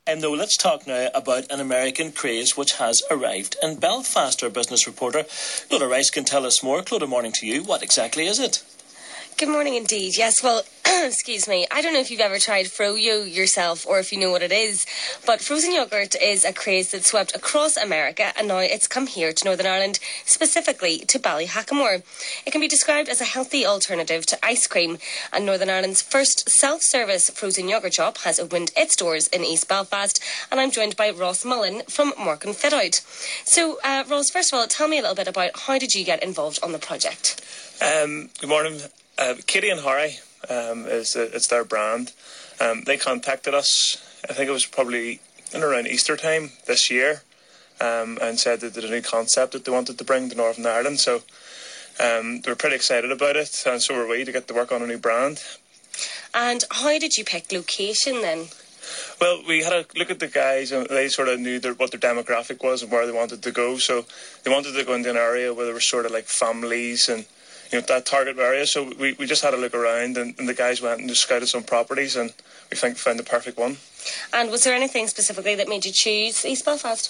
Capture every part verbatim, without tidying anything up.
And though let's talk now about an American craze which has arrived in Belfast. Our business reporter Clodagh Rice can tell us more. Clodagh, morning to you. What exactly is it? Good morning indeed. Yes, well, excuse me, I don't know if you've ever tried Froyo yourself or if you know what it is, but frozen yoghurt is a craze that swept across America and now it's come here to Northern Ireland, specifically to Ballyhackamore. It can be described as a healthy alternative to ice cream, and Northern Ireland's first self-service frozen yoghurt shop has opened its doors in East Belfast, and I'm joined by Ross Mullen from Morgan Fit Out. So, uh, Ross, first of all, tell me a little bit about how did you get involved on the project? Um, good morning. Uh, Katie and Harry um, is uh, it's their brand. Um, they contacted us. I think it was probably in around Easter time this year, um, and said that they had a new concept that they wanted to bring to Northern Ireland. So um, they were pretty excited about it, and so were we to get to work on a new brand. And how did you pick location then? Well, we had a look at the guys, and they sort of knew their, what their demographic was and where they wanted to go. So they wanted to go into an area where there were sort of like families and, you know, that target area. So we, we just had a look around, and, and the guys went and just scouted some properties, and we think found the perfect one. And was there anything specifically that made you choose East Belfast?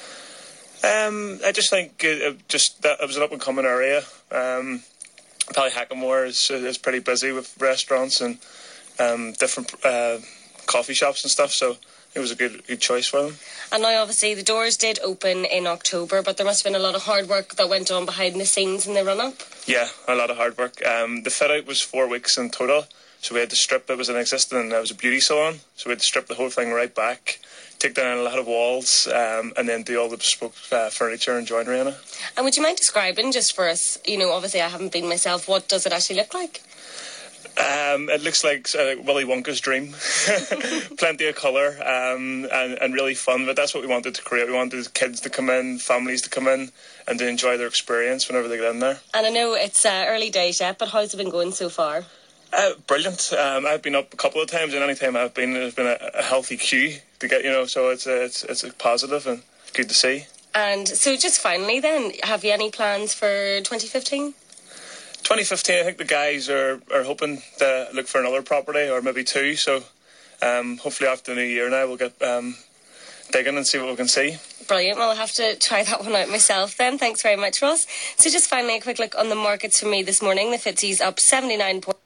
Um, I just think it, it just that it was an up and coming area. Um, Ballyhackamore is is pretty busy with restaurants and um, different uh, coffee shops and stuff. So it was a good good choice for them. And now, obviously, the doors did open in October, but there must have been a lot of hard work that went on behind the scenes in the run-up. Yeah, a lot of hard work. Um, the fit-out was four weeks in total, so we had to strip. It was an existing, and it was a beauty salon, so we had to strip the whole thing right back, take down a lot of walls, um, and then do all the bespoke uh, furniture and joinery in it. And would you mind describing, just for us, you know, obviously I haven't been myself, what does it actually look like? Um, it looks like uh, Willy Wonka's dream. Plenty of colour um, and, and really fun, but that's what we wanted to create. We wanted kids to come in, families to come in and to enjoy their experience whenever they get in there. And I know it's uh, early days yet, but how's it been going so far? Uh, brilliant. Um, I've been up a couple of times, and any time I've been, there's been a, a healthy queue to get, you know, so it's a, it's, it's a positive and good to see. And so just finally then, have you any plans for twenty fifteen? twenty fifteen, I think the guys are, are hoping to look for another property or maybe two. So um, hopefully after the new year now we'll get um, digging and see what we can see. Brilliant. Well, I'll have to try that one out myself then. Thanks very much, Ross. So just finally a quick look on the markets for me this morning. The F T Se's up seventy-nine points.